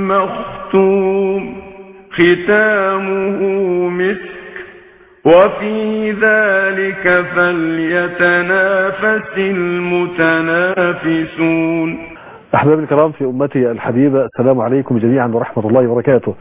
مختوم ختامه مسك وفي ذلك فليتنافس المتنافسون. أحبابي الكرام في أمتي الحبيبة، السلام عليكم جميعا ورحمة الله وبركاته.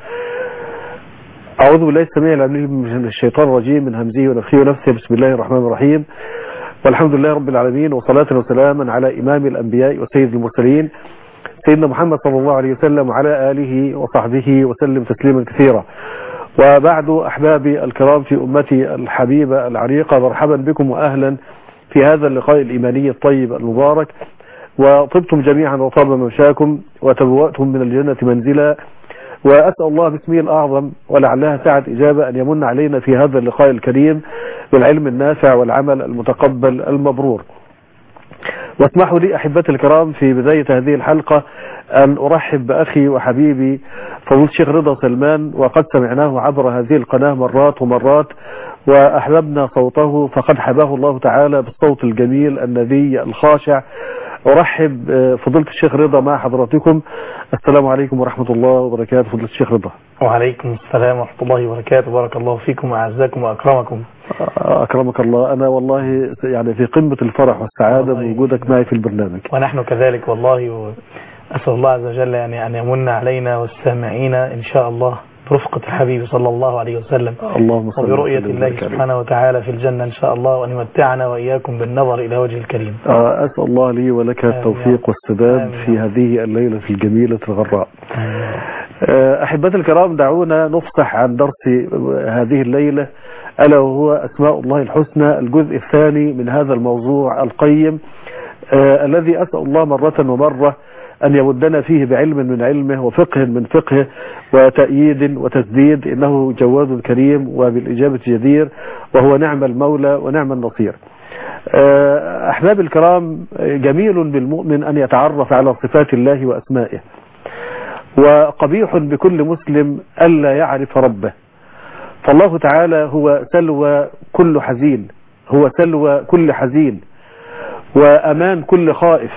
أعوذ بالله السميع العليم من الشيطان الرجيم من همزه ونفخه ونفثه. بسم الله الرحمن الرحيم، والحمد لله رب العالمين، وصلاة وسلاما على إمام الأنبياء وسيد المرسلين سيدنا محمد صلى الله عليه وسلم وعلى آله وصحبه وسلم تسليما كثيرا. وبعد أحبابي الكرام في أمتي الحبيبة العريقة، مرحبا بكم وأهلا في هذا اللقاء الإيماني الطيب المبارك. وطبتم جميعا وطاب ممشاكم وتبوأتم من الجنة منزلا، وأسأل الله باسمه الأعظم ولعلها ساعة إجابة أن يمن علينا في هذا اللقاء الكريم بالعلم النافع والعمل المتقبل المبرور. واسمحوا لي أحبتي الكرام في بداية هذه الحلقة أن أرحب بأخي وحبيبي فضيلة الشيخ رضا سلمان، وقد سمعناه عبر هذه القناة مرات ومرات وأحببنا صوته، فقد حباه الله تعالى بالصوت الجميل النبي الخاشع. أرحب فضيلة الشيخ رضا مع حضراتكم. السلام عليكم ورحمة الله وبركاته. فضيلة الشيخ رضا. وعليكم السلام ورحمة الله وبركاته. بارك الله فيكم وأعزكم وأكرمكم. أكرمك الله. أنا والله يعني في قمة الفرح والسعادة بوجودك معي في البرنامج، ونحن كذلك والله. وأسأل الله عز وجل يعني أن يمن علينا والسامعين إن شاء الله برفقة الحبيب صلى الله عليه وسلم، اللهم صل وبرؤية الله سبحانه وتعالى في الجنة إن شاء الله، وأن يمتعنا وإياكم بالنظر إلى وجه الكريم. أسأل الله لي ولك التوفيق والسداد في هذه الليلة الجميلة الغراء. أحبتي الكرام، دعونا نفصح عن درس هذه الليلة، ألا وهو أسماء الله الحسنى، الجزء الثاني من هذا الموضوع القيم الذي أسأل الله مرة ومرة أن يمدنا فيه بعلم من علمه وفقه من فقهه وتأييد وتسديد، إنه جواد كريم وبالإجابة جدير، وهو نعم المولى ونعم النصير. أحباب الكرام، جميل بالمؤمن أن يتعرف على صفات الله وأسمائه، وقبيح بكل مسلم ألا يعرف ربه. فالله تعالى هو سلوى كل حزين، هو سلوى كل حزين، وأمان كل خائف،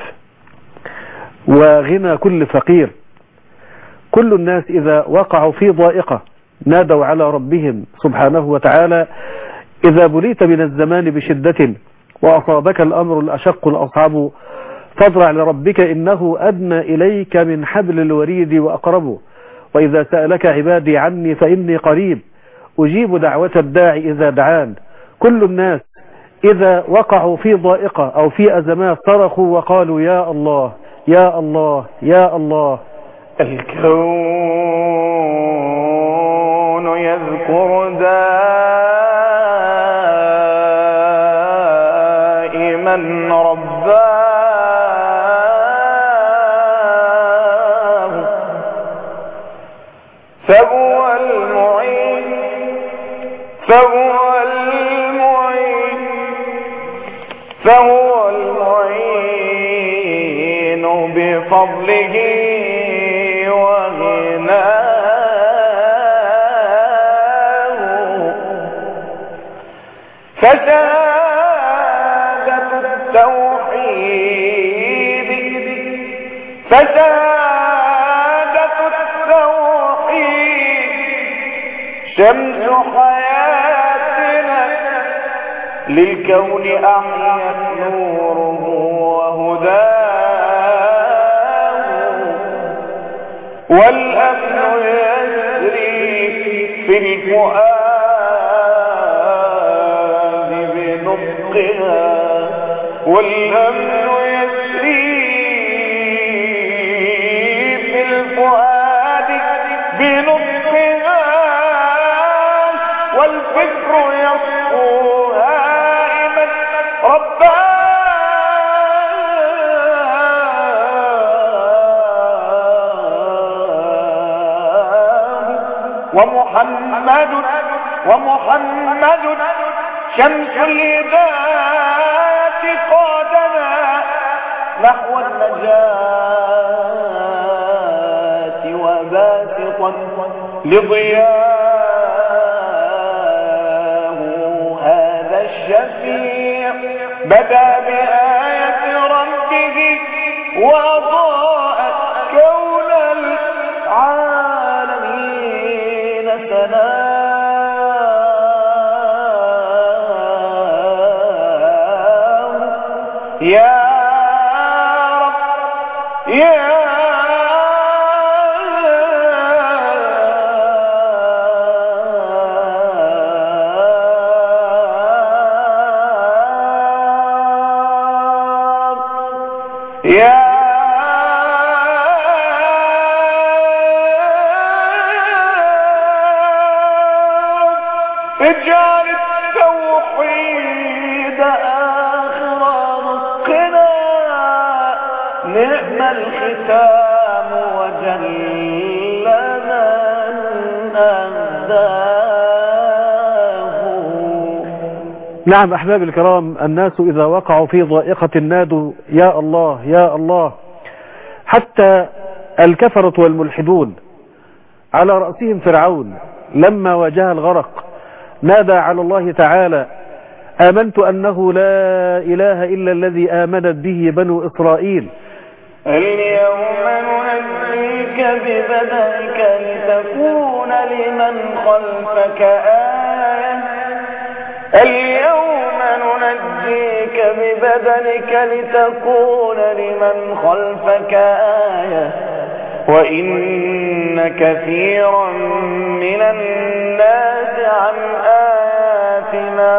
وغنى كل فقير. كل الناس إذا وقعوا في ضائقة نادوا على ربهم سبحانه وتعالى: إذا بليت من الزمان بشدة وأصابك الأمر الأشق الأصعب فاضرع لربك إنه أدنى إليك من حبل الوريد وأقرب، وإذا سألك عبادي عني فإني قريب أجيب دعوة الداعي إذا دعان. كل الناس إذا وقعوا في ضائقة أو في أزمات صرخوا وقالوا: يا الله يا الله يا الله. الكون يذكر دائما رباه، فهو المعين فهو المعين فهو المعين بفضله وغناه. فشهادة التوحيد شمس حياتنا، للكون أحيت نوره وهداه، والأمن يسري في الفؤاد بنطقها، والأمن يسري في الفؤاد بنطقها، والفكر يصفو هائما رباه. ومحمد شمس الهداة قادنا نحو النجاة، وباسطا لضياه هذا الشفيع بدا بآية ربه وأضاءت كون العالم. يا رب يا اجعل التوحيد آخر نطقنا، نعم الختام وجل من أهداه. نعم أحباب الكرام، الناس إذا وقعوا في ضائقة نادوا يا الله يا الله، حتى الكفرة والملحدون على رأسهم فرعون لما واجه الغرق نادى على الله تعالى آمنت أنه لا إله إلا الذي آمنت به بنو إسرائيل. اليوم ننجيك ببدنك لتكون لمن خلفك آية، اليوم ننجيك ببدنك لتكون لمن خلفك آية، وإن كثيرا من الناس عن آياتنا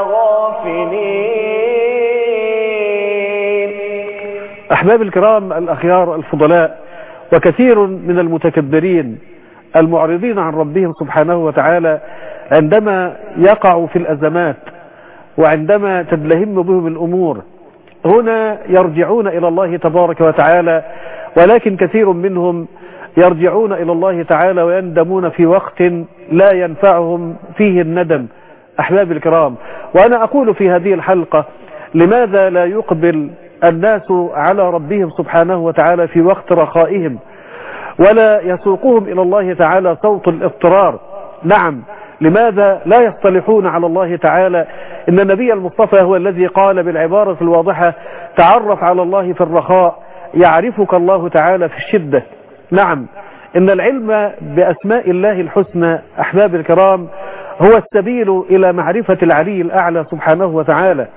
غافلين. أحباب الكرام الأخيار الفضلاء، وكثير من المتكبرين المعرضين عن ربهم سبحانه وتعالى عندما يقعوا في الأزمات وعندما تدلهم بهم الأمور هنا يرجعون إلى الله تبارك وتعالى، ولكن كثير منهم يرجعون إلى الله تعالى ويندمون في وقت لا ينفعهم فيه الندم. أحباب الكرام، وأنا أقول في هذه الحلقة لماذا لا يقبل الناس على ربهم سبحانه وتعالى في وقت رخائهم ولا يسوقهم إلى الله تعالى صوت الاضطرار؟ نعم، لماذا لا يصطلحون على الله تعالى؟ إن النبي المصطفى هو الذي قال بالعبارة الواضحة تعرف على الله في الرخاء يعرفك الله تعالى في الشدة. نعم، إن العلم بأسماء الله الحسنى أحباب الكرام هو السبيل إلى معرفة العلي الأعلى سبحانه وتعالى.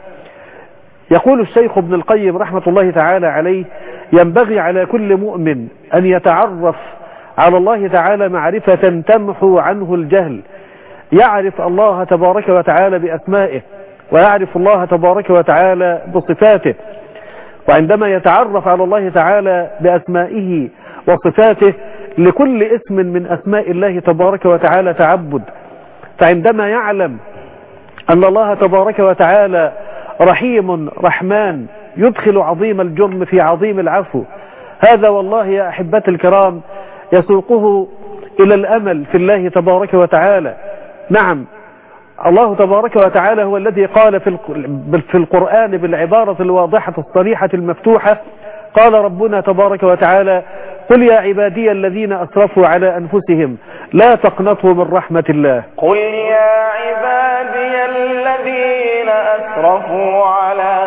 يقول الشيخ ابن القيم رحمة الله تعالى عليه ينبغي على كل مؤمن أن يتعرف على الله تعالى معرفة تمحو عنه الجهل، يعرف الله تبارك وتعالى بأسمائه ويعرف الله تبارك وتعالى بصفاته، وعندما يتعرف على الله تعالى بأسمائه وصفاته لكل اسم من أسماء الله تبارك وتعالى تعبد، فعندما يعلم أن الله تبارك وتعالى رحيم رحمن يدخل عظيم الجرم في عظيم العفو، هذا والله يا أحبتي الكرام يسوقه إلى الأمل في الله تبارك وتعالى. نعم، الله تبارك وتعالى هو الذي قال في القرآن بالعبارة الواضحة الصريحة المفتوحة، قال ربنا تبارك وتعالى قل يا عبادي الذين أسرفوا على أنفسهم لا تقنطوا من رحمة الله. قل يا عبادي الذين أسرفوا على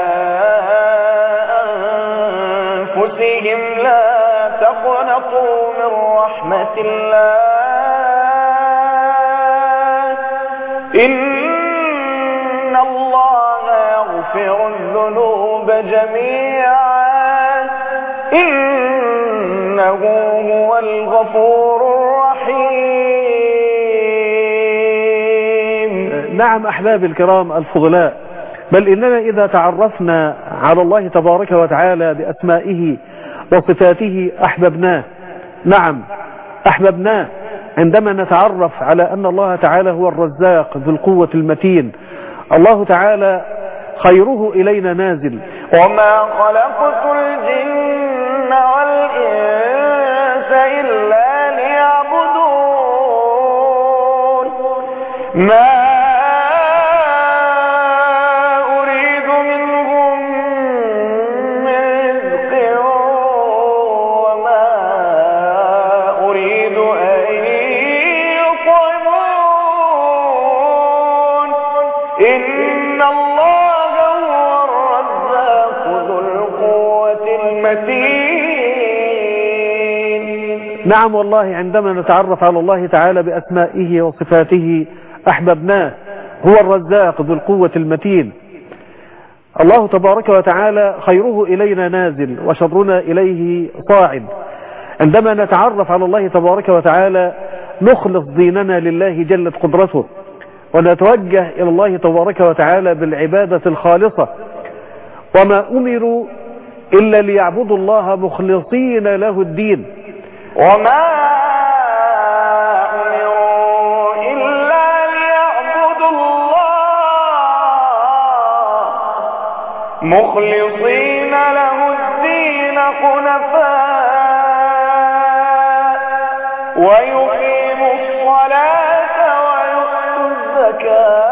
أنفسهم لا تقنطوا من رحمة الله إن الله يغفر الذنوب جميعا إنه هو الغفور الرحيم. نعم أحباب الكرام الفضلاء، بل إننا إذا تعرفنا على الله تبارك وتعالى بأسمائه وصفاته أحببناه. نعم أحببناه عندما نتعرف على أن الله تعالى هو الرزاق ذو القوة المتين، الله تعالى خيره إلينا نازل. وما خلقت الجن والإنس إلا ليعبدون ما أريد منهم من رزق وما أريد أن يطعمون إن الله هو الرزاق ذو القوة المتين. نعم والله عندما نتعرف على الله تعالى بأسمائه وصفاته أحببناه، هو الرزاق ذو القوة المتين. الله تبارك وتعالى خيره إلينا نازل وشرنا إليه صاعد. عندما نتعرف على الله تبارك وتعالى نخلص ديننا لله جلت قدرته، ونتوجه إلى الله تبارك وتعالى بالعبادة الخالصة. وما أمروا إلا ليعبدوا الله مخلصين له الدين. وما أمروا إلا ليعبدوا الله مخلصين له الدين حنفاء ويقيموا الصلاة ويؤتوا الزكاة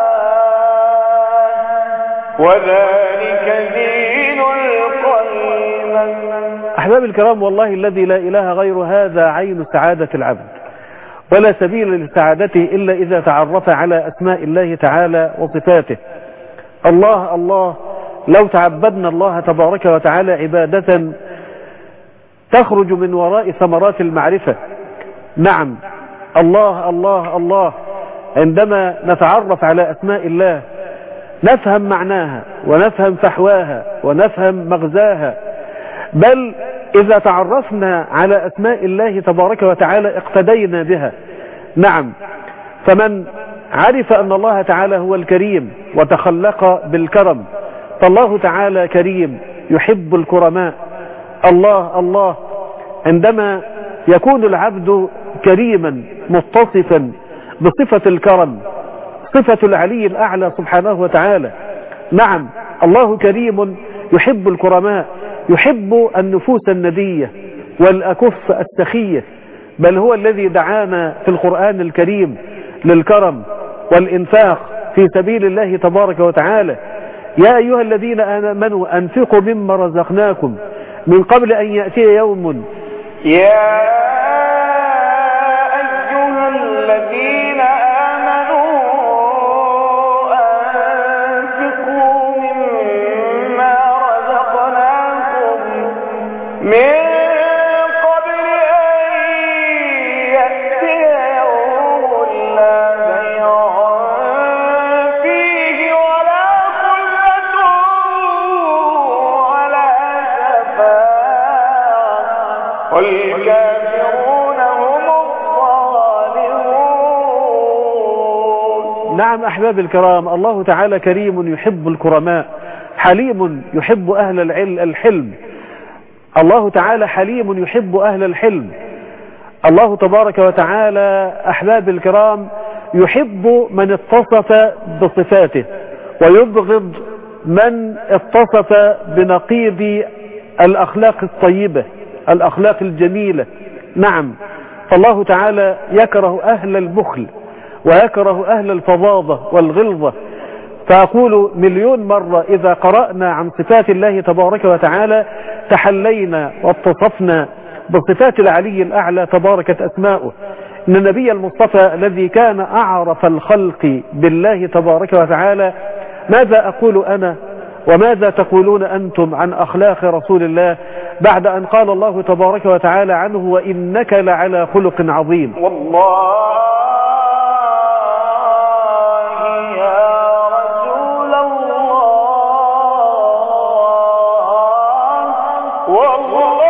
وذلك دين القيم. أحباب الكرام، والله الذي لا إله غير هذا عين سعادة العبد، ولا سبيل لسعادته إلا إذا تعرف على أسماء الله تعالى وصفاته. الله الله، لو تعبدنا الله تبارك وتعالى عبادة تخرج من وراء ثمرات المعرفة. نعم، الله الله الله، عندما نتعرف على أسماء الله نفهم معناها ونفهم فحواها ونفهم مغزاها. بل إذا تعرفنا على أسماء الله تبارك وتعالى اقتدينا بها. نعم، فمن عرف أن الله تعالى هو الكريم وتخلق بالكرم، فالله تعالى كريم يحب الكرماء. الله الله، عندما يكون العبد كريما متصفا بصفة الكرم، صفة العلي الأعلى سبحانه وتعالى. نعم، الله كريم يحب الكرماء، يحب النفوس الندية والأكف السخية. بل هو الذي دعانا في القرآن الكريم للكرم والإنفاق في سبيل الله تبارك وتعالى. يا أيها الذين آمنوا أنفقوا مما رزقناكم من قبل أن يأتي يوم. يا أيها الذين آمنوا أنفقوا مما رزقناكم من قبل أن يأتي يوم لا بيع فيه ولا خلة ولا شفاعة والكافرون هم الظالمون. نعم أحباب الكرام، الله تعالى كريم يحب الكرماء، حليم يحب أهل الحلم. الله تعالى حليم يحب أهل الحلم. الله تبارك وتعالى أحباب الكرام يحب من اتصف بصفاته، ويبغض من اتصف بنقيض الأخلاق الطيبة، الأخلاق الجميلة. نعم، فالله تعالى يكره أهل البخل ويكره أهل الفظاظة والغلظة. فأقول مليون مرة، إذا قرأنا عن صفات الله تبارك وتعالى تحلينا واتصفنا بصفات العلي الأعلى تباركت أسماؤه. إن النبي المصطفى الذي كان أعرف الخلق بالله تبارك وتعالى، ماذا أقول أنا وماذا تقولون أنتم عن أخلاق رسول الله بعد أن قال الله تبارك وتعالى عنه: وإنك لعلى خلق عظيم. والله يا رسول الله، والله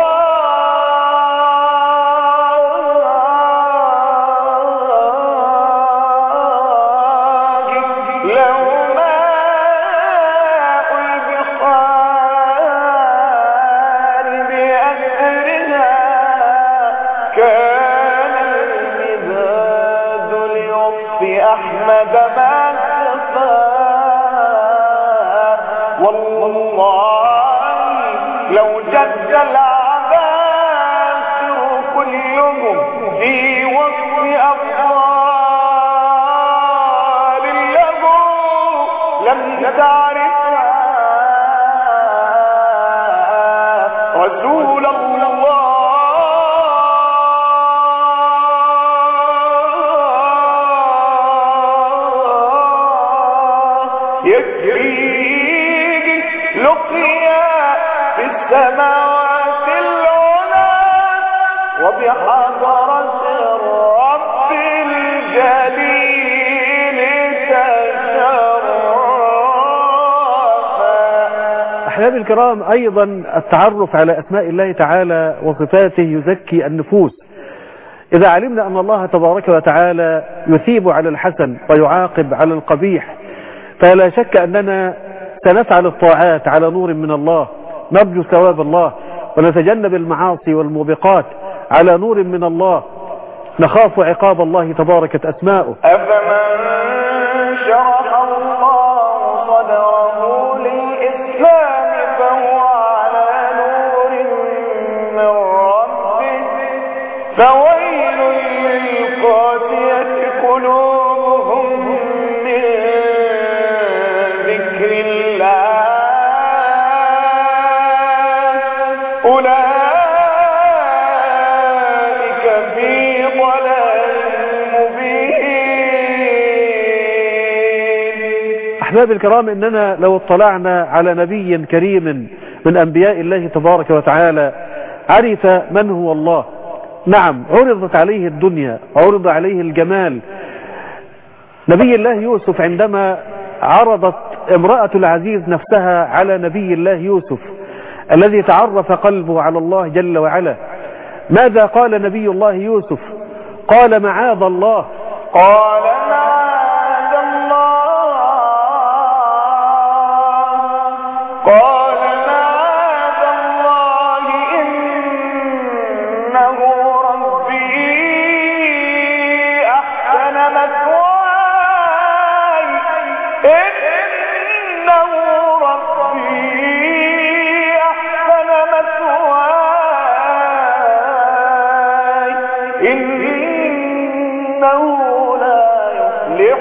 لو ماء البحار بأسرها كان المداد لوصف أحمد ما كفى. والله لو جد العباسر كلهم في وصف أفضال له لم تعرفها رسول الله. يكفيك لقيا في السماوات العلى وبحضرة الرب الجليل تشرفا. أحبابي الكرام، أيضا التعرف على أسماء الله تعالى وصفاته يزكي النفوس. إذا علمنا أن الله تبارك وتعالى يثيب على الحسن ويعاقب على القبيح، فلا شك أننا سنفعل الطاعات على نور من الله، نرجو ثواب الله، ونتجنب المعاصي والموبقات على نور من الله، نخاف عقاب الله تباركت أسماؤه. أفمن شرح الله صدره للإسلام فهو على نور من ربه فويل للقاسية قلوبهم من ذكر الله أولئك في ضلال مبين. أحبابي الكرام، إننا لو اطلعنا على نبي كريم من أنبياء الله تبارك وتعالى عرف من هو الله. نعم، عرضت عليه الدنيا، عرض عليه الجمال. نبي الله يوسف عندما عرضت امرأة العزيز نفسها على نبي الله يوسف الذي تعرف قلبه على الله جل وعلا، ماذا قال نبي الله يوسف؟ قال معاذ الله، قال معاذ الله، قال معاذ الله إنه ربي أحسن مثواي إنه ربي أحسن مثواي إنه لا يفلح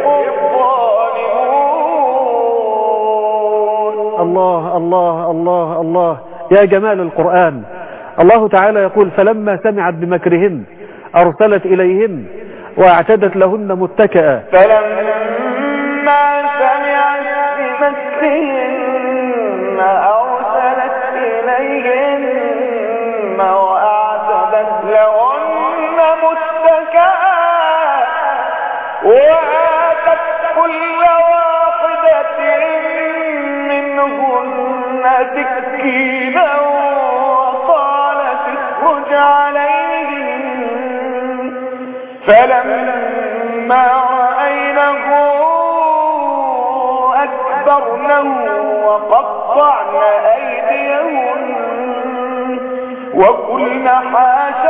الظالمون. الله الله الله الله، يا جمال القرآن. الله تعالى يقول فلما سمعت بمكرهن أرسلت إليهن وأعتدت لهن متكئا. فلما سمعت بمكرهن أرسلت إليهن وأعتدت لهن متكئا وآتت كل واحدة منهن سكينا وقالت اخرج عليهم فلما رأينه أكبرنه وقطعن أيديهن وقلن حاش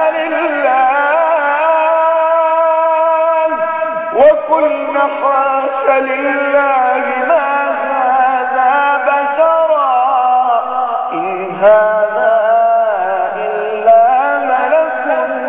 لله ما هذا بشرا إن هذا إلا ملك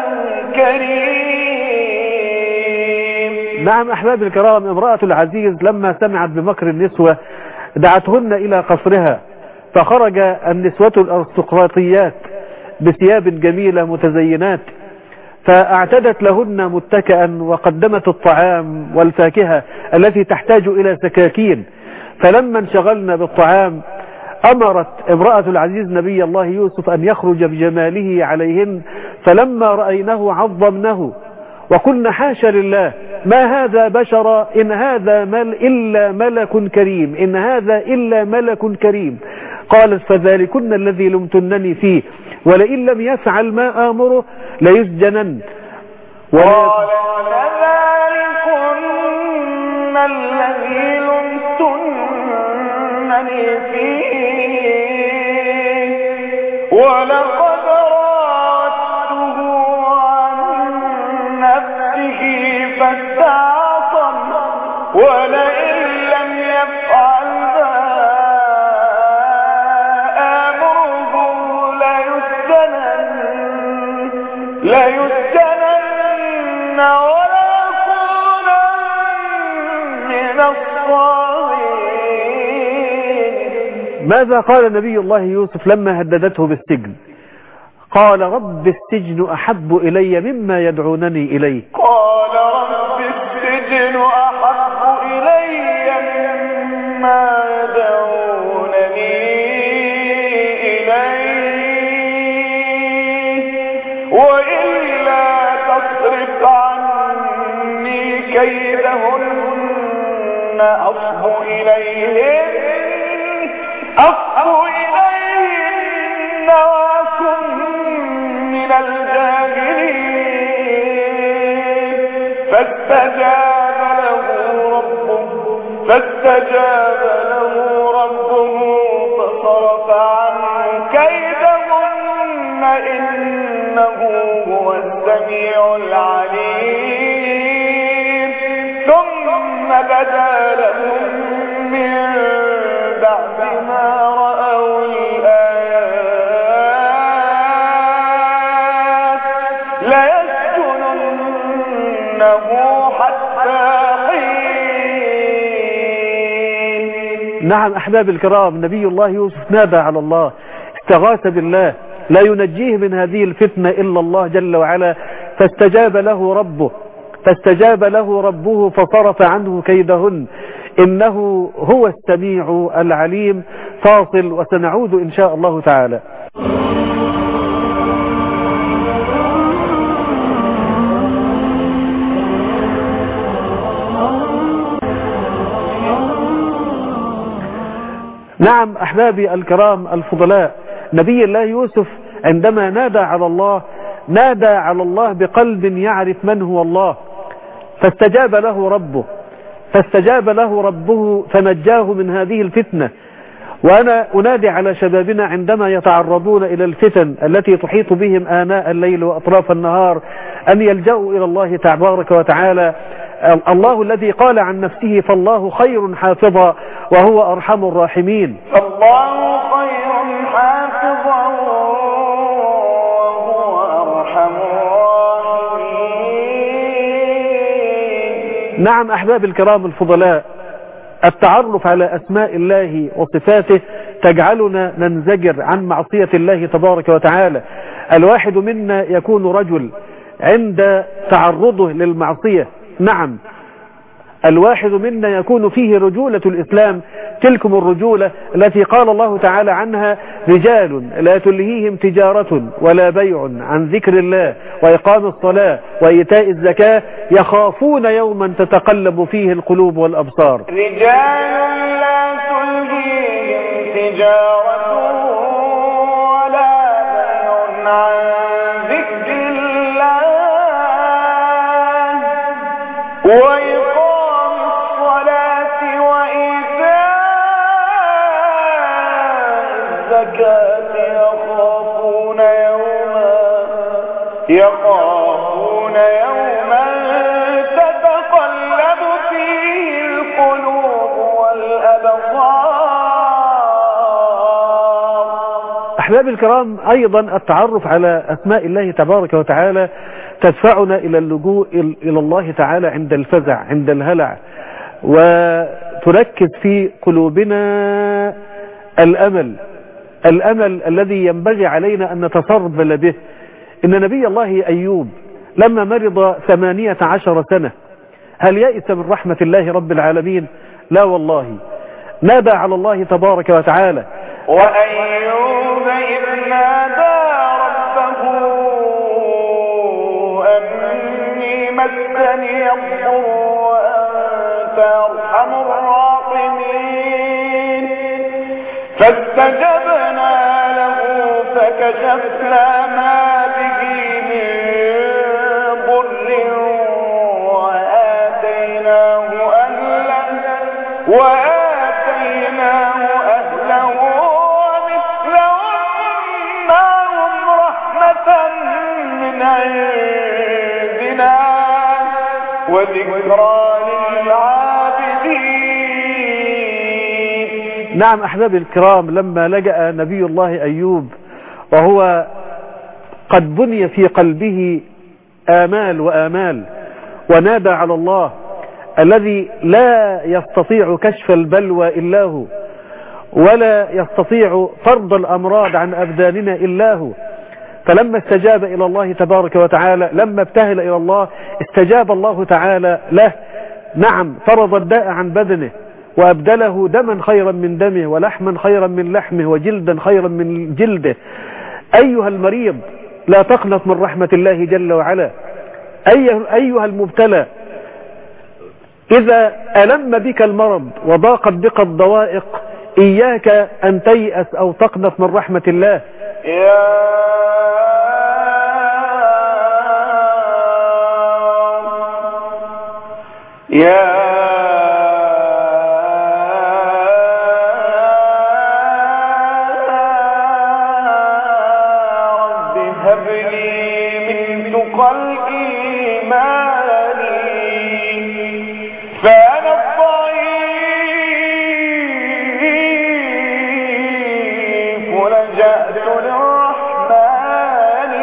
كريم. نعم أحبابي الكرام، امرأة العزيز لما سمعت بمكر النسوة دعتهن إلى قصرها، فخرج النسوة الأرستقراطيات بثياب جميلة متزينات، فاعتدت لهن متكئا وقدمت الطعام والفاكهة التي تحتاج إلى سكاكين. فلما انشغلنا بالطعام أمرت امرأة العزيز نبي الله يوسف أن يخرج بجماله عليهن، فلما رأينه عظمنه وقلنا حاشا لله ما هذا بشرا إن هذا إلا ملك كريم، إن هذا إلا ملك كريم. قالت فذلكن الذي لمتنني فيه ولئن لم يفعل ما آمره ليسجنن. قال فذلكن الذي لمتنني فيه ولقد راودته عن نفسه فاستعصم ولئن لم يفعل ما آمره ليسجنن وليكون من الصاغرين. ماذا قال نبي الله يوسف لما هددته بالسجن؟ قال رب السجن أحب إلي مما يدعونني إليه. قال رب السجن أحب إلي مما يدعونني إليه وإلا تصرف عني كيدهن أصب إليهن فاستجاب له ربه فصرف عنه كيدهن إنه هو السميع العليم ثم بدا لهم من بعد ما رأوا الآيات ليسجننه حتى نعم أحباب الكرام، نبي الله يوسف نادى على الله، استغاث بالله، لا ينجيه من هذه الفتنة إلا الله جل وعلا، فاستجاب له ربه فصرف عنه كيدهن إنه هو السميع العليم. فاصل وسنعود إن شاء الله تعالى. نعم أحبابي الكرام الفضلاء، نبي الله يوسف عندما نادى على الله بقلب يعرف من هو الله، فاستجاب له ربه فنجاه من هذه الفتنة. وأنا أنادي على شبابنا عندما يتعرضون إلى الفتن التي تحيط بهم آناء الليل وأطراف النهار أن يلجأوا إلى الله تبارك وتعالى، الله الذي قال عن نفسه فالله خير حافظا وهو أرحم الراحمين. الله خير حافظا وهو أرحم الراحمين. نعم أحباب الكرام الفضلاء، التعرف على أسماء الله وصفاته تجعلنا ننزجر عن معصية الله تبارك وتعالى. الواحد منا يكون رجل عند تعرضه للمعصية، نعم الواحد منا يكون فيه رجولة الإسلام، تلكم الرجولة التي قال الله تعالى عنها رجال لا تلهيهم تجارة ولا بيع عن ذكر الله وإقام الصلاة وإيتاء الزكاة يخافون يوما تتقلب فيه القلوب والأبصار. رجال لا تلهيهم تجارة ولا بيع عن ذكر الله وإقام الصلاة وإيتاء الزكاة يخافون يوما تتقلب فيه القلوب والأبصار. أحباب الكرام، أيضا التعرف على أسماء الله تبارك وتعالى تدفعنا إلى اللجوء إلى الله تعالى عند الفزع، عند الهلع، وتركز في قلوبنا الأمل الذي ينبغي علينا أن نتصرف به. إن نبي الله أيوب لما مرض 18 سنة هل يئس من رحمة الله رب العالمين؟ لا والله، نادى على الله تبارك وتعالى. وأيوب إذ نادى ربه أني مسني الضر وأنت أرحم الراحمين فاستجبنا له فكشفنا ما به من ضر وآتيناه أهله ومثلهم معهم رحمة من عندنا وذكرى للعابدين. نعم أحبابي الكرام، لما لجأ نبي الله أيوب وهو قد بني في قلبه آمال ونادى على الله الذي لا يستطيع كشف البلوى إلا هو ولا يستطيع طرد الأمراض عن أبداننا إلا هو، فلما استجاب إلى الله تبارك وتعالى، لما ابتهل إلى الله استجاب الله تعالى له. نعم، طرد الداء عن بدنه وأبدله دما خيرا من دمه ولحما خيرا من لحمه وجلدا خيرا من جلده. أيها المريض لا تقنط من رحمة الله جل وعلا. أيها المبتلى إذا ألم بك المرض وضاقت بك الضوائق إياك أن تيأس أو تقنط من رحمة الله. يا رب هب لي من تقى الإيمان فأنا الضعيف لجأت للرحمن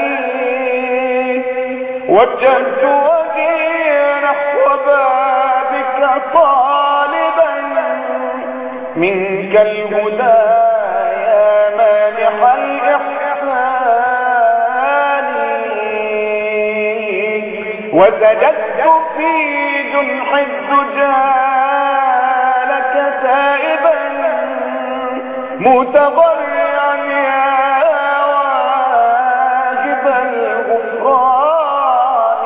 وجهت وجهي نحو بابك طالبا منك الهدى يا مانح الإحسان وسجدت في جنح الدجى لك تائبا متضرعا يا واجب الغفران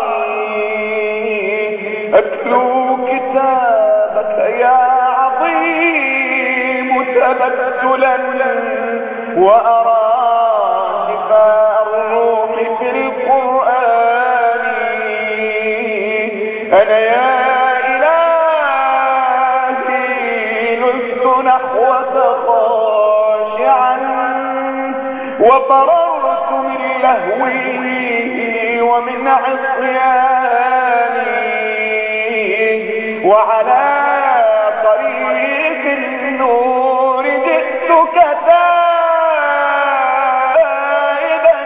أتلو كتابك يا عظيم تبتلا وأرى شفاء الروح في القرآن أنا يا إلهي لست نحوك خاشعا وقررت من لهوي ومن عصياني وعلى طريق النور جئتك تائبا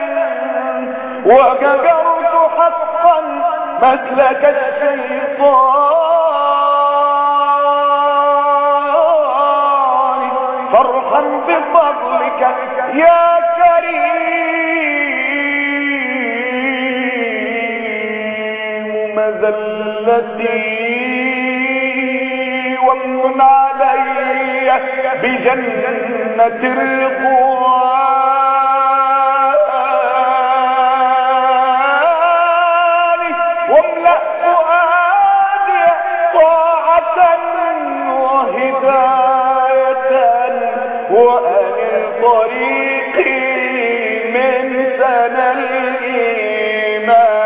وكفرت حقا مسلك الشيطان فرحا بفضلك يا كريم مذلتي وامن علي بجنة الرضوان واملأ فؤادي طاعة وهداية وأنل طريقي من سنى الإيمان.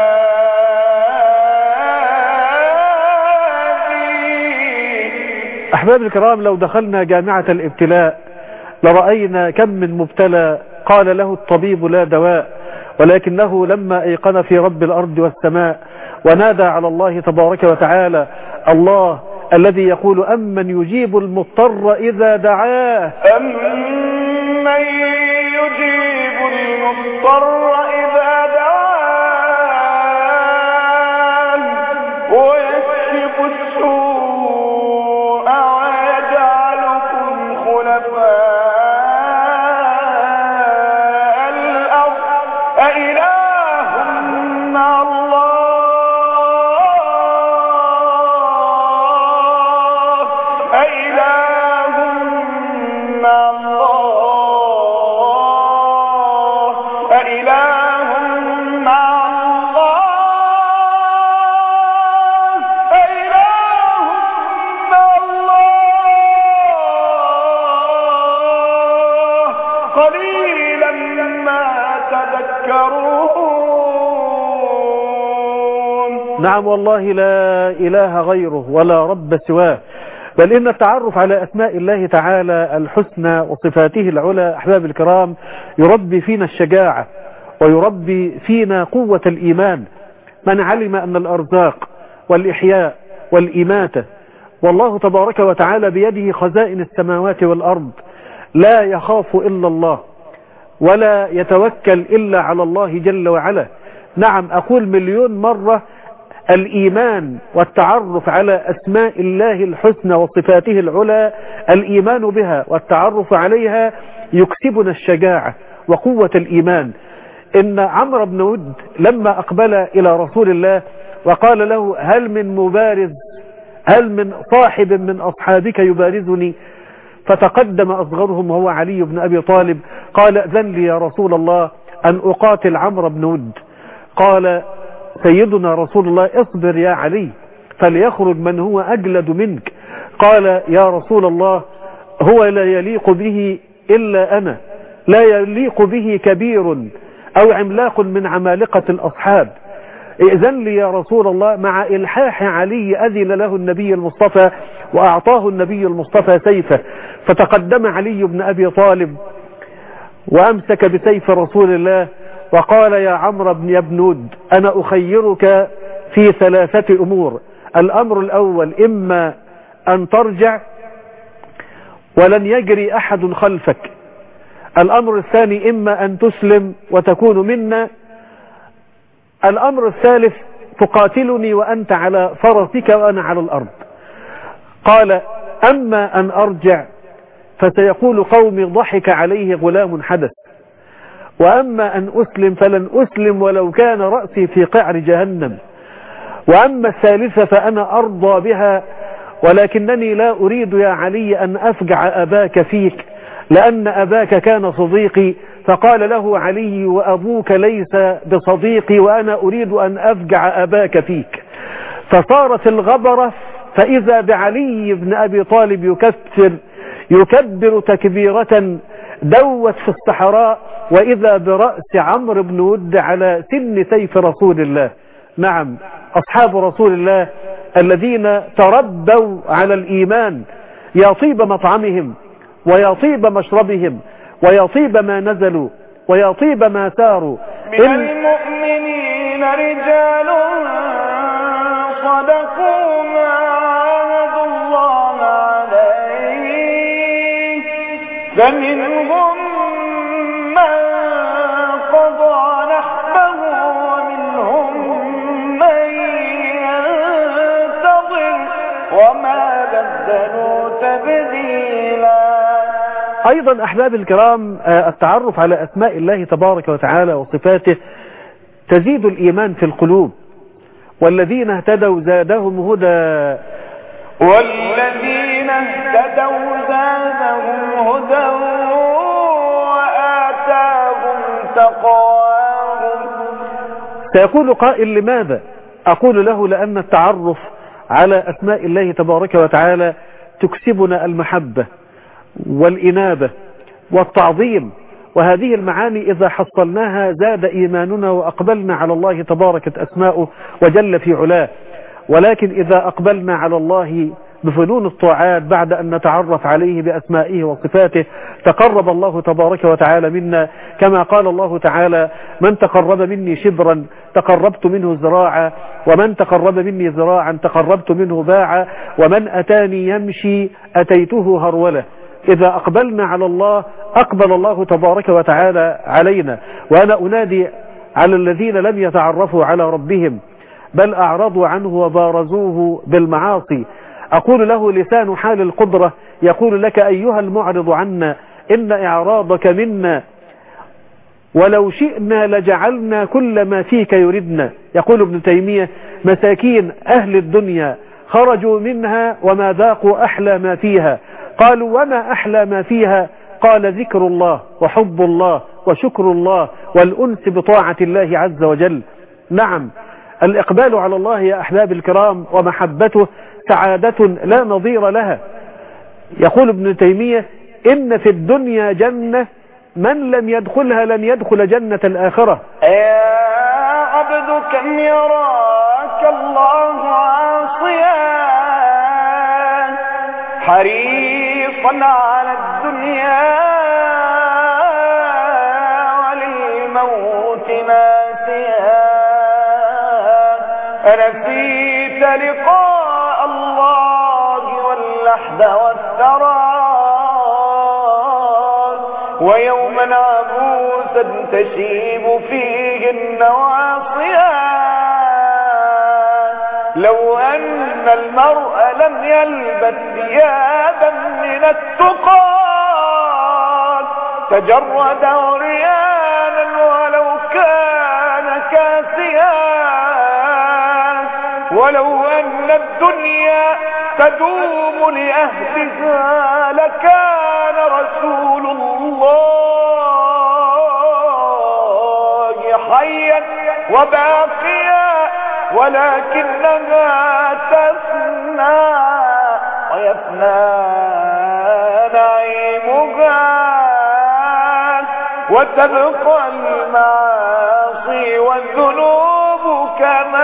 أحباب الكرام، لو دخلنا جامعة الابتلاء لرأينا كم من مبتلى قال له الطبيب لا دواء، ولكنه لما أيقن في رب الأرض والسماء ونادى على الله تبارك وتعالى، الله الذي يقول أمن يجيب المضطر إذا دعاه، أمن يجيب المضطر إذا دعاه ويكشف السوء ويجعلكم خلفاء الأرض أإله مع الله أإله مع الله أإله مع الله أإله مع الله قليلا ما تذكرون. نعم والله لا إله غيره ولا رب سواه، بل إن التعرف على أسماء الله تعالى الحسنى وصفاته العلى أحباب الكرام يربي فينا الشجاعة ويربي فينا قوة الإيمان. من علم أن الأرزاق والإحياء والإماتة والله تبارك وتعالى بيده خزائن السماوات والأرض لا يخاف إلا الله ولا يتوكل إلا على الله جل وعلا. نعم أقول مليون مرة، الإيمان والتعرف على أسماء الله الحسنى وصفاته العلى، الإيمان بها والتعرف عليها يكسبنا الشجاعة وقوة الإيمان. إن عمرو بن ود لما أقبل إلى رسول الله وقال له هل من مبارز، هل من صاحب من أصحابك يبارزني، فتقدم أصغرهم وهو علي بن أبي طالب قال أذن لي يا رسول الله أن أقاتل عمرو بن ود. قال سيدنا رسول الله اصبر يا علي فليخرج من هو أجلد منك. قال يا رسول الله هو لا يليق به إلا أنا، لا يليق به كبير أو عملاق من عمالقة الأصحاب. ائذن لي يا رسول الله. مع إلحاح علي أذن له النبي المصطفى وأعطاه النبي المصطفى سيفه، فتقدم علي بن أبي طالب وأمسك بسيف رسول الله وقال يا عمرو بن يبنود أنا أخيرك في 3 أمور. الأمر الأول إما أن ترجع ولن يجري أحد خلفك. الأمر الثاني إما أن تسلم وتكون منا. الأمر الثالث تقاتلني وأنت على فرسك وأنا على الأرض. قال أما أن أرجع فسيقول قومي ضحك عليه غلام حدث، وأما أن أسلم فلن أسلم ولو كان رأسي في قعر جهنم، وأما الثالثة فأنا أرضى بها، ولكنني لا أريد يا علي أن أفجع أباك فيك لأن أباك كان صديقي. فقال له علي وأبوك ليس بصديقي وأنا أريد أن أفجع أباك فيك. فصارت الغبرة، فإذا بعلي بن أبي طالب يكبر تكبيرة دوت في الصحراء، وإذا برأس عمرو بن ود على سن سيف رسول الله. نعم، أصحاب رسول الله الذين تربوا على الإيمان، يا طيب مطعمهم ويا طيب مشربهم ويا طيب ما نزلوا ويا طيب ما ساروا. من المؤمنين رجال صدقوا ما عاهدوا الله عليه، فمنهم من قضى نحبه ومنهم من ينتظر وما بدلوا تبديلا. أيضا أحباب الكرام، التعرف على أسماء الله تبارك وتعالى وصفاته تزيد الإيمان في القلوب. والذين اهتدوا زادهم هدى، والذين اهتدوا زادهم هدى وآتاهم تقواهم. سيقول قائل لماذا؟ أقول له لأن التعرف على أسماء الله تبارك وتعالى تكسبنا المحبة والإنابة والتعظيم، وهذه المعاني إذا حصلناها زاد إيماننا وأقبلنا على الله تبارك أسماؤه وجل في علاه. ولكن إذا أقبلنا على الله بفنون الطاعات بعد أن نتعرف عليه بأسمائه وصفاته تقرب الله تبارك وتعالى منا، كما قال الله تعالى من تقرب مني شبرا تقربت منه ذراعا، ومن تقرب مني ذراعا تقربت منه باعا، ومن أتاني يمشي أتيته هرولة. إذا أقبلنا على الله أقبل الله تبارك وتعالى علينا. وأنا أنادي على الذين لم يتعرفوا على ربهم بل أعرضوا عنه وبارزوه بالمعاصي، أقول له لسان حال القدرة يقول لك أيها المعرض عنا إن إعراضك منا ولو شئنا لجعلنا كل ما فيك يردنا. يقول ابن تيمية مساكين أهل الدنيا خرجوا منها وما ذاقوا أحلى ما فيها. قالوا وما أحلى ما فيها؟ قال ذكر الله وحب الله وشكر الله والأنس بطاعة الله عز وجل. نعم، الإقبال على الله يا أحباب الكرام ومحبته سعادة لا نظير لها. يقول ابن تيمية إن في الدنيا جنة من لم يدخلها لن يدخل جنة الآخرة. يا عبد كم يراك الله عاصيا حريصا على الدنيا وللموت ناسيا، أنسيت لقاء الله واللحد والثرى ويوما عبوسا تشيب فيه النواصيا. لو أن المرء لم يلبس ثيابا من التقى تجرد عريانا ولو كان كاسيا. ولو أن الدنيا تدوم لأهلها لكان رسول الله حيا وباقيا، ولكنها تفنى ويفنى نعيمها وتبقى المعاصي والذنوب كما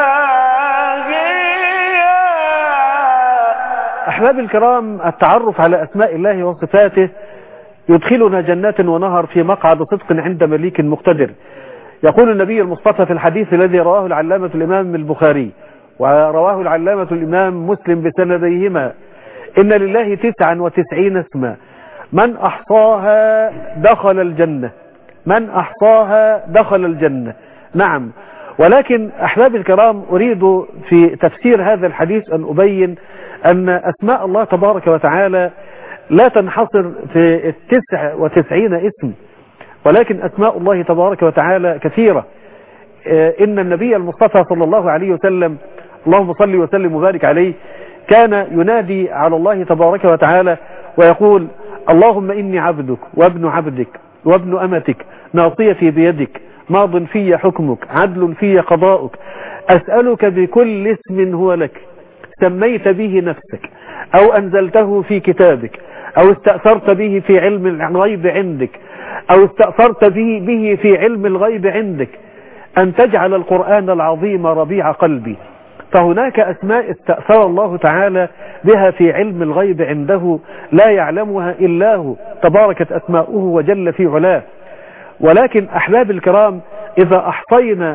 أحباب الكرام، التعرف على أسماء الله وصفاته يدخلنا جنات ونهر في مقعد صدق عند مليك مقتدر. يقول النبي المصطفى في الحديث الذي رواه العلامة الإمام البخاري ورواه العلامة الإمام مسلم بسنديهما: إن لله 99 اسما من أحصاها دخل الجنة، من أحصاها دخل الجنة. نعم، ولكن أحباب الكرام أريد في تفسير هذا الحديث أن أبين أن أسماء الله تبارك وتعالى لا تنحصر في 99 اسم، ولكن أسماء الله تبارك وتعالى كثيرة. إن النبي المصطفى صلى الله عليه وسلم، اللهم صل وسلم وبارك عليه، كان ينادي على الله تبارك وتعالى ويقول: اللهم إني عبدك وابن عبدك وابن أمتك، ناصيتي بيدك، ماض في حكمك، عدل في قضاؤك، أسألك بكل اسم هو لك سميت به نفسك أو أنزلته في كتابك أو استأثرت به في علم الغيب عندك أو استأثرت به في علم الغيب عندك أن تجعل القرآن العظيم ربيع قلبي. فهناك أسماء استأثر الله تعالى بها في علم الغيب عنده لا يعلمها إلا هو، تباركت أسماؤه وجل في علاه. ولكن أحباب الكرام، إذا أحصينا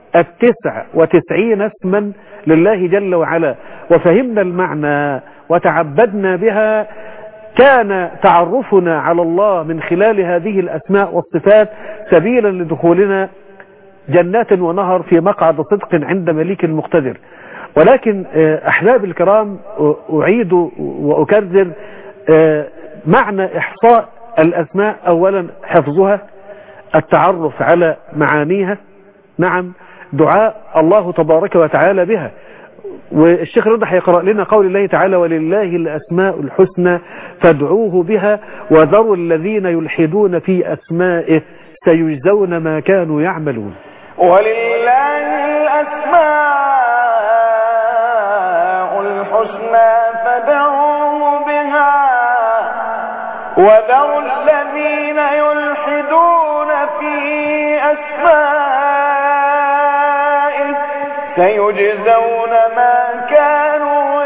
99 اسما لله جل وعلا وفهمنا المعنى وتعبدنا بها، كان تعرفنا على الله من خلال هذه الأسماء والصفات سبيلا لدخولنا جنات ونهر في مقعد صدق عند مليك مقتدر. ولكن أحباب الكرام، أعيد وأكرر معنى إحصاء الأسماء: أولا حفظها، التعرف على معانيها، نعم، دعاء الله تبارك وتعالى بها. والشيخ رضا هيقرأ لنا قول الله تعالى: ولله الأسماء الحسنى فادعوه بها وذروا الذين يلحدون في أسمائه سيجزون ما كانوا يعملون. ولله الأسماء الحسنى فادعوه بها وذروا الذين يلحدون في أسمائه سيجزون ما كانوا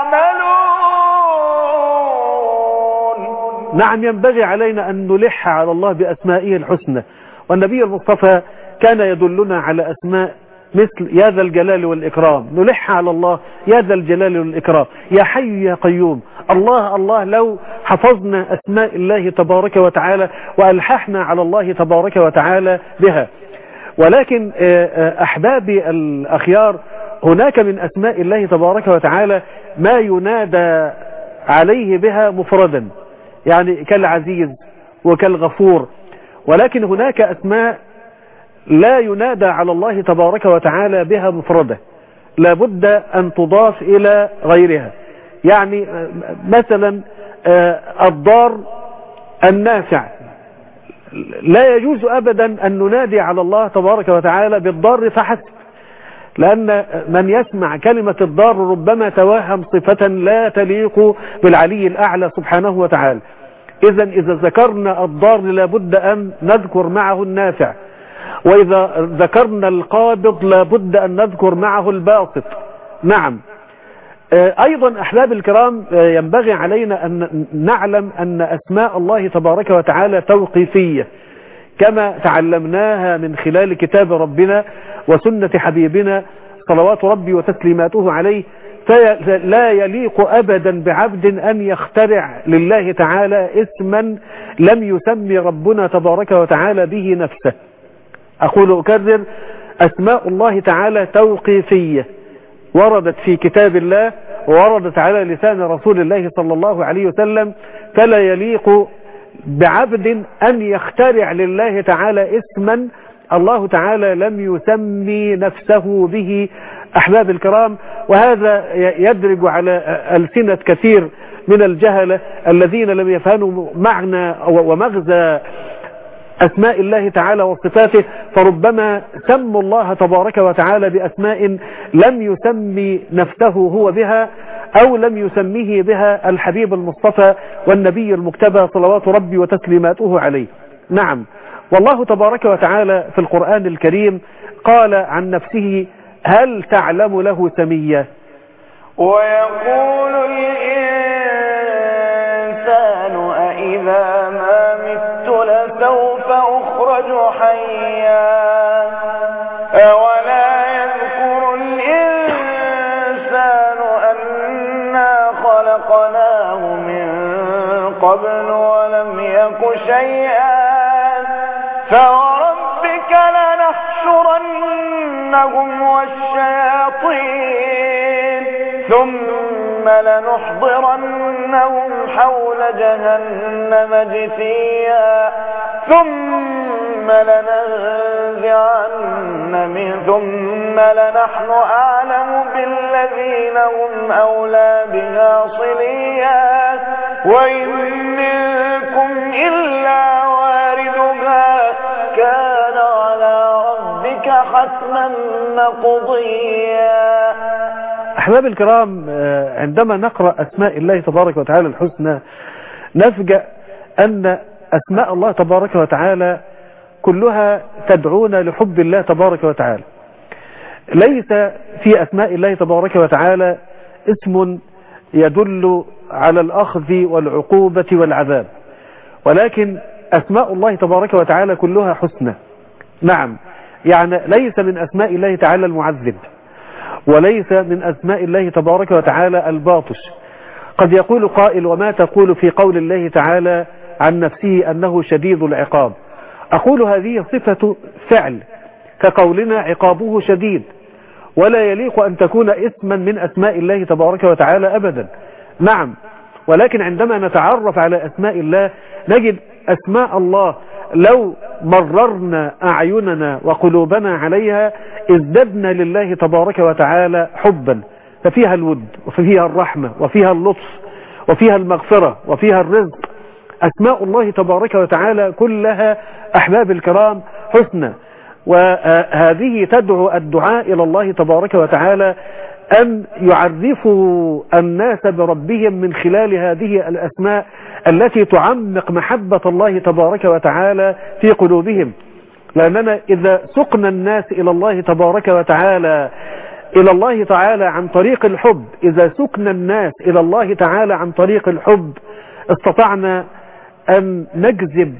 يعملون. نعم، ينبغي علينا أن نلح على الله بأسمائه الحسنى، والنبي المصطفى كان يدلنا على أسماء مثل يا ذا الجلال والإكرام. نلح على الله: يا ذا الجلال والإكرام، يا حي يا قيوم. الله الله، لو حفظنا أسماء الله تبارك وتعالى وألححنا على الله تبارك وتعالى بها. ولكن أحبابي الأخيار، هناك من أسماء الله تبارك وتعالى ما ينادى عليه بها مفردا، يعني كالعزيز وكالغفور. ولكن هناك أسماء لا ينادى على الله تبارك وتعالى بها مفردة، لابد أن تضاف إلى غيرها. يعني مثلا الضار النافع، لا يجوز أبدا أن ننادي على الله تبارك وتعالى بالضار فحسب، لأن من يسمع كلمة الضار ربما توهم صفة لا تليق بالعلي الأعلى سبحانه وتعالى. إذا ذكرنا الضار لابد أن نذكر معه النافع، وإذا ذكرنا القابض لابد أن نذكر معه الباسط. نعم، أيضا أحباب الكرام، ينبغي علينا أن نعلم أن أسماء الله تبارك وتعالى توقيفية كما تعلمناها من خلال كتاب ربنا وسنة حبيبنا صلوات ربي وتسليماته عليه. فلا يليق أبدا بعبد أن يخترع لله تعالى اسما لم يسمي ربنا تبارك وتعالى به نفسه. أقول أكرر: أسماء الله تعالى توقيفية، وردت في كتاب الله ووردت على لسان رسول الله صلى الله عليه وسلم، فلا يليق بعبد أن يخترع لله تعالى اسما الله تعالى لم يسمي نفسه به. أحباب الكرام، وهذا يدرج على ألسنة كثير من الجهلة الذين لم يفهموا معنى ومغزى أسماء الله تعالى وصفاته، فربما سموا الله تبارك وتعالى بأسماء لم يسمي نفسه هو بها أو لم يسميه بها الحبيب المصطفى والنبي المجتبى صلوات ربي وتسليماته عليه. نعم، والله تبارك وتعالى في القرآن الكريم قال عن نفسه: هل تعلم له سميا؟ ويقول الإنسان قبل ولم يك شيئا فوربك لنحشرنهم والشياطين ثم لنحضرنهم حول جهنم جثيا ثم لننزعن ثم لنحن أعلم بالذين هم أولى بها صليا وإن منكم إلا واردها كان على ربك حتما مقضيا. أحباب الكرام، عندما نقرأ أسماء الله تبارك وتعالى الحسنى نفجأ أن أسماء الله تبارك وتعالى كلها تدعونا لحب الله تبارك وتعالى. ليس في أسماء الله تبارك وتعالى اسم يدل على الأخذ والعقوبة والعذاب، ولكن أسماء الله تبارك وتعالى كلها حسنى. نعم، يعني ليس من أسماء الله تعالى المعذب، وليس من أسماء الله تبارك وتعالى الباطش. قد يقول قائل: وما تقول في قول الله تعالى عن نفسه أنه شديد العقاب؟ أقول هذه صفة فعل كقولنا عقابه شديد، ولا يليق أن تكون اسما من أسماء الله تبارك وتعالى أبدا. نعم، ولكن عندما نتعرف على أسماء الله نجد أسماء الله لو مررنا أعيننا وقلوبنا عليها ازددنا لله تبارك وتعالى حبا، ففيها الود وفيها الرحمة وفيها اللطف وفيها المغفرة وفيها الرزق. أسماء الله تبارك وتعالى كلها أحباب الكرام حسنى، وهذه تدعو الدعاء إلى الله تبارك وتعالى أن يعرفوا الناس بربهم من خلال هذه الأسماء التي تعمق محبة الله تبارك وتعالى في قلوبهم. لأننا إذا سقنا الناس إلى الله تبارك وتعالى عن طريق الحب، إذا سقنا الناس إلى الله تعالى عن طريق الحب استطعنا أن نجذب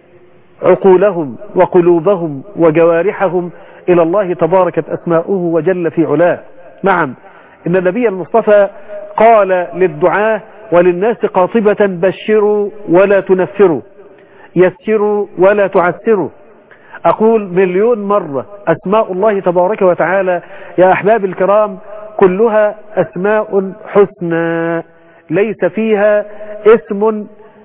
عقولهم وقلوبهم وجوارحهم إلى الله تباركت أسماؤه وجل في علاه. نعم، إن النبي المصطفى قال للدعاة وللناس قاطبة: بشروا ولا تنفروا، يسروا ولا تعسروا. أقول مليون مرة أسماء الله تبارك وتعالى يا أحباب الكرام كلها أسماء حسنى، ليس فيها اسم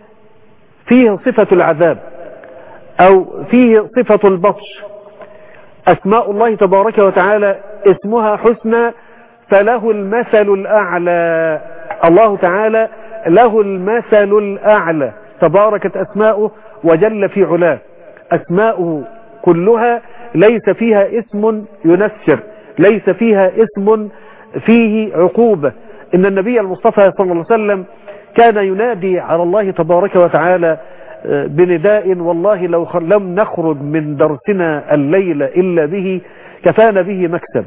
فيه صفة العذاب أو فيه صفة البطش. أسماء الله تبارك وتعالى اسمها حسنى، فله المثل الأعلى. الله تعالى له المثل الأعلى، تباركت أسماؤه وجل في علاه. أسماؤه كلها ليس فيها اسم ينفر، ليس فيها اسم فيه عقوبة. إن النبي المصطفى صلى الله عليه وسلم كان ينادي على الله تبارك وتعالى بنداء والله لو لم نخرج من درسنا الليلة إلا به كفانا به مكسب.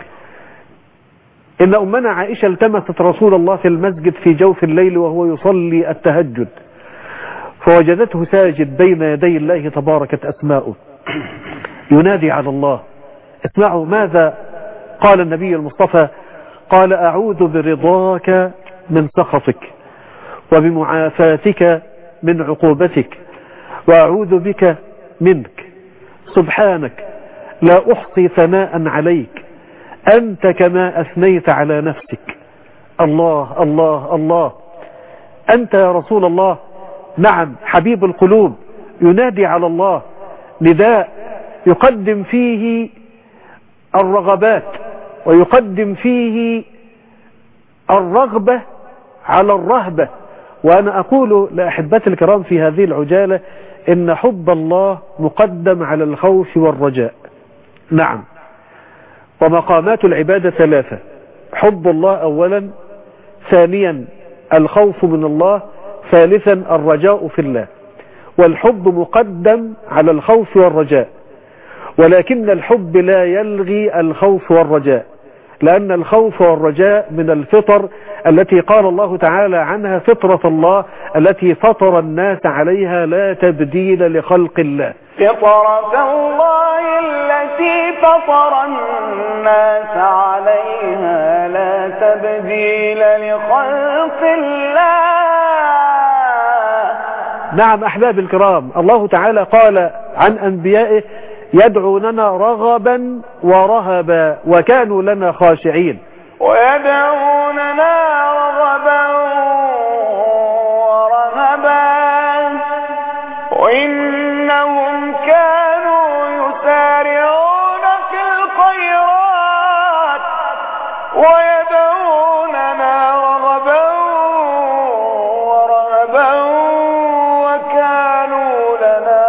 إن أمنا عائشة التمست رسول الله في المسجد في جوف الليل وهو يصلي التهجد، فوجدته ساجد بين يدي الله تباركت أسماؤه ينادي على الله. اسمعوا ماذا قال النبي المصطفى: قال: أعوذ برضاك من سخطك وبمعافاتك من عقوبتك وأعوذ بك منك، سبحانك لا أحصي ثناء عليك أنت كما أثنيت على نفسك. الله الله الله، أنت يا رسول الله. نعم، حبيب القلوب ينادي على الله نداء يقدم فيه الرغبات ويقدم فيه الرغبة على الرهبة. وأنا أقول لأحبتي الكرام في هذه العجالة إن حب الله مقدم على الخوف والرجاء. نعم، ومقامات العبادة ثلاثة: حب الله أولا، ثانيا الخوف من الله، ثالثا الرجاء في الله. والحب مقدم على الخوف والرجاء، ولكن الحب لا يلغي الخوف والرجاء، لأن الخوف والرجاء من الفطر التي قال الله تعالى عنها: فطرة الله التي فطر الناس عليها لا تبديل لخلق الله. فطرة الله التي فطر الناس عليها لا تبديل لخلق الله نعم أحباب الكرام، الله تعالى قال عن أنبيائه يدعوننا رغبا ورهبا وكانوا لنا خاشعين. ويدعوننا رغبا ورهبا وإنهم كانوا يسارعون في الخيرات ويدعوننا رغبا ورهبا وكانوا لنا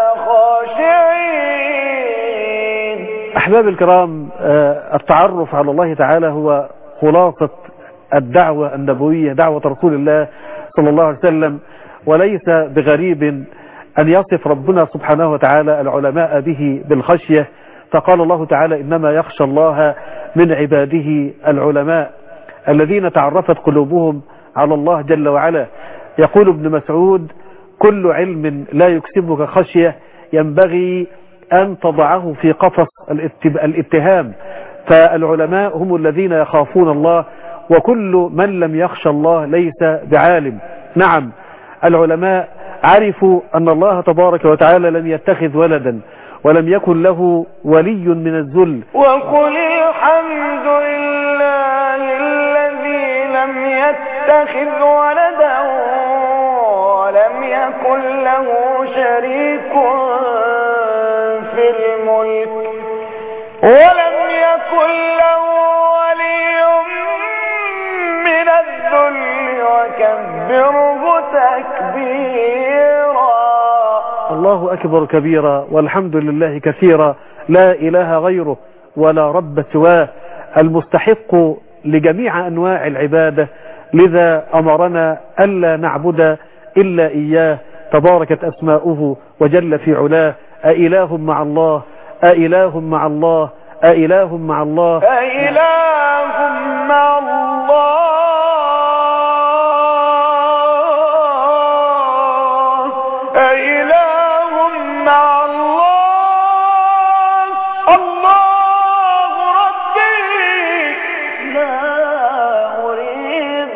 خاشعين. أحباب الكرام، التعرف على الله تعالى هو خلاصة الدعوة النبوية، دعوة رسول الله صلى الله عليه وسلم، وليس بغريب أن يصف ربنا سبحانه وتعالى العلماء به بالخشية، فقال الله تعالى إنما يخشى الله من عباده العلماء الذين تعرفت قلوبهم على الله جل وعلا. يقول ابن مسعود كل علم لا يكسبك خشية ينبغي أن تضعه في قفص الاتهام، فالعلماء هم الذين يخافون الله، وكل من لم يخشى الله ليس بعالم. نعم العلماء عرفوا أن الله تبارك وتعالى لم يتخذ ولدا ولم يكن له ولي من الذل. وقل الحمد لله الذي لم يتخذ ولدا ولم يكن له شريك في الملك ولم يكن له ولي من الذل وكبره تكبيرا. الله أكبر كبيرا والحمد لله كثيرا، لا إله غيره ولا رب سواه، المستحق لجميع أنواع العبادة، لذا أمرنا ألا نعبد إلا إياه، تباركت أسماؤه وجل في علاه. أإله مع الله أإله مع الله أإله مع الله أإله مع الله أإله مع الله الله ربي لا أريد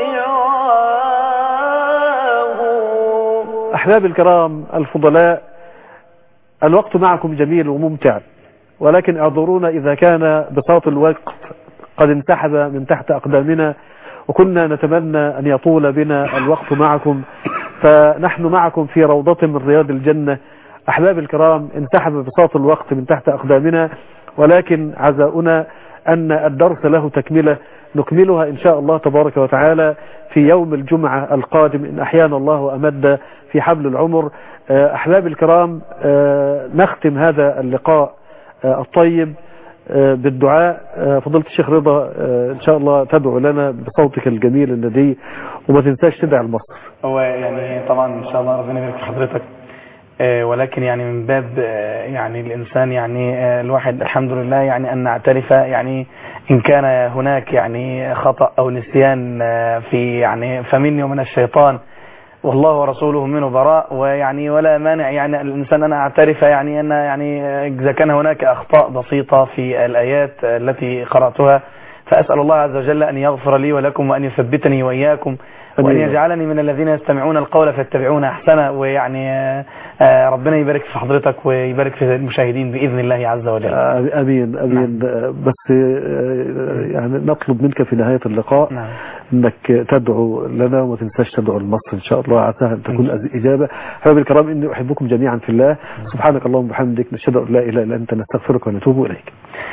سواه. أحباب الكرام الفضلاء، الوقت معكم جميل وممتع، ولكن اعذرونا إذا كان بساط الوقت قد انسحب من تحت أقدامنا، وكنا نتمنى أن يطول بنا الوقت معكم، فنحن معكم في روضة من رياض الجنة. أحباب الكرام، انسحب بساط الوقت من تحت أقدامنا، ولكن عزاؤنا أن الدرس له تكملة نكملها إن شاء الله تبارك وتعالى في يوم الجمعة القادم إن أحيانا الله وأمد في حبل العمر. أحباب الكرام، نختم هذا اللقاء الطيب بالدعاء. فضيلة الشيخ رضا إن شاء الله تدعو لنا بصوتك الجميل الندي، وما تنساش تدعي لمصر. هو يعني طبعا إن شاء الله ربنا يبارك في حضرتك، ولكن يعني من باب يعني الإنسان يعني الواحد الحمد لله يعني أن نعترف يعني إن كان هناك يعني خطأ أو نسيان في يعني فمني ومن الشيطان، والله ورسوله منه براء، ويعني ولا مانع يعني الإنسان أنا أعترف يعني أن يعني إذا كان هناك أخطاء بسيطة في الآيات التي قرأتها، فأسأل الله عز وجل أن يغفر لي ولكم وأن يثبتني وإياكم وأن يجعلني من الذين يستمعون القول فيتبعون أحسنه. ويعني ربنا يبارك في حضرتك ويبارك في المشاهدين بإذن الله عز وجل. أمين أمين. بس يعني نطلب منك في نهاية اللقاء أنك تدعو لنا وما تنساش تدعو لمصر إن شاء الله، عساها أن تكون إجابة. حبايبي الكرام، إني أحبكم جميعا في الله. سبحانك اللهم وبحمدك، نشهد أن لا إله إلا أنت، نستغفرك ونتوب إليك.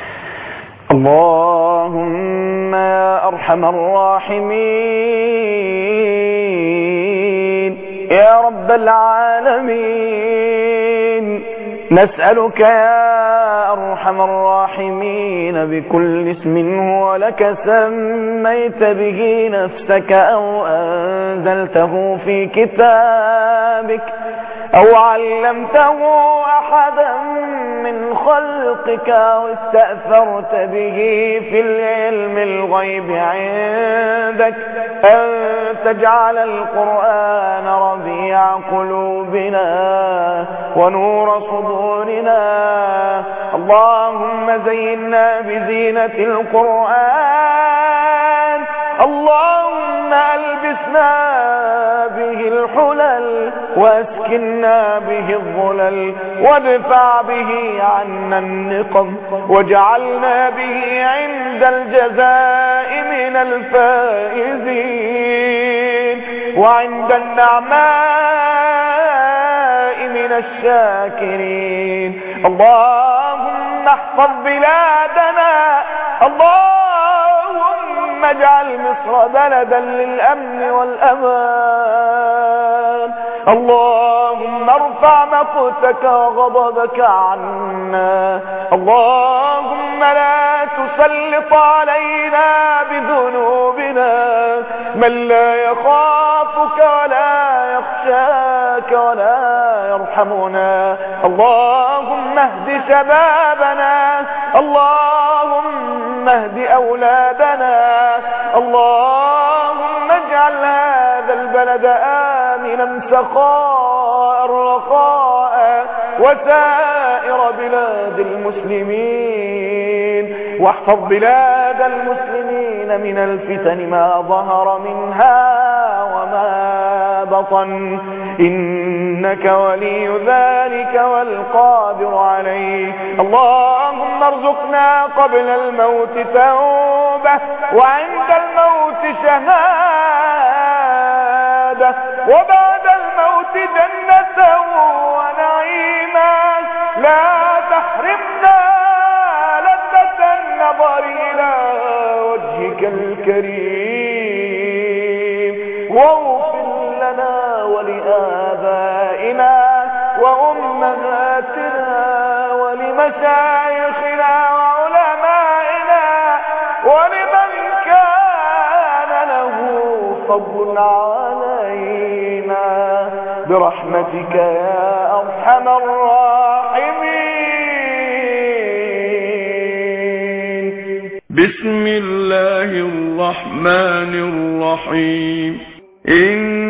اللهم يا أرحم الراحمين يا رب العالمين، نسألك يا أرحم الراحمين بكل اسم هو لك سميت به نفسك أو أنزلته في كتابك أو علمته أحدا من خلقك أو استأثرت به في العلم الغيب عندك أن تجعل القرآن ربيع قلوبنا ونور صدورنا. اللهم زينا بزينة القرآن، اللهم ألبسنا به الحلل واسكنا به الظلل وادفع به عنا النقم واجعلنا به عند الجزاء من الفائزين وعند النعماء من الشاكرين. اللهم احفظ بلادنا، اللهم اجعل مصر بلدا للأمن والأمان. اللهم ارفع مقتك وغضبك عنا. اللهم لا تسلط علينا بذنوبنا من لا يخافك ولا يخشاك ولا يرحمنا. اللهم اهد شبابنا، اللهم اهد أولادنا، اللهم اجعل هذا البلد آمنا سخاء رخاء وسائر بلاد المسلمين، واحفظ بلاد المسلمين من الفتن ما ظهر منها وما بطن، إنك ولي ذلك والقادر عليه. اللهم ارزقنا قبل الموت توبة وعند الموت شهادة وبعد الموت جنة ونعيما. لا تحرمنا لذة النظر إلى وجهك الكريم، واغفر لنا ولآبائنا وأمهاتنا ولمشايخنا وعلمائنا ولمن كان له فضل علينا برحمتك يا أرحم الراحمين. بسم الله الرحمن الرحيم.